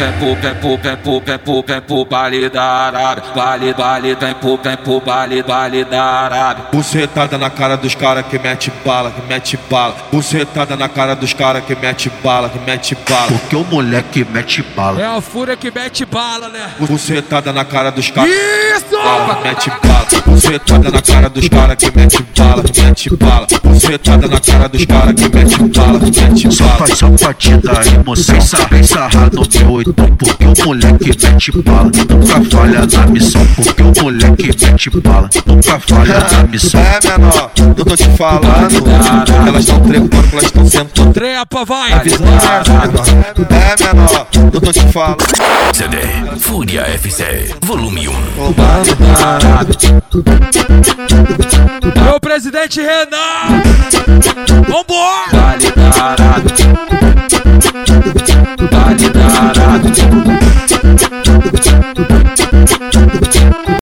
pro baile da Arábia. Baile vem pro baile da Arábia. Bucetada na cara dos cara que mete bala, que mete bala. Bucetada na cara dos cara que mete bala, que mete bala. Porque o moleque mete bala. É a fúria que mete bala, né? Bucetada na cara dos cara. Isso! Que mete bala. Bucetada na cara dos cara que mete bala, que mete bala. Bucetada na cara dos cara que mete bala, que mete bala. Só pra te dar emoção, vem sarrar no meu oitão. Porque o moleque mete bala, nunca falha na missão. Porque o moleque mete bala, nunca falha na missão. É menor, eu tô te falando. Elas tão trepando, elas tão sentando. Trepa, vai! É menor, eu tô te falando. CD Fúria FC Volume 1. Meu presidente Renan! Vambora! Baile da Arábia.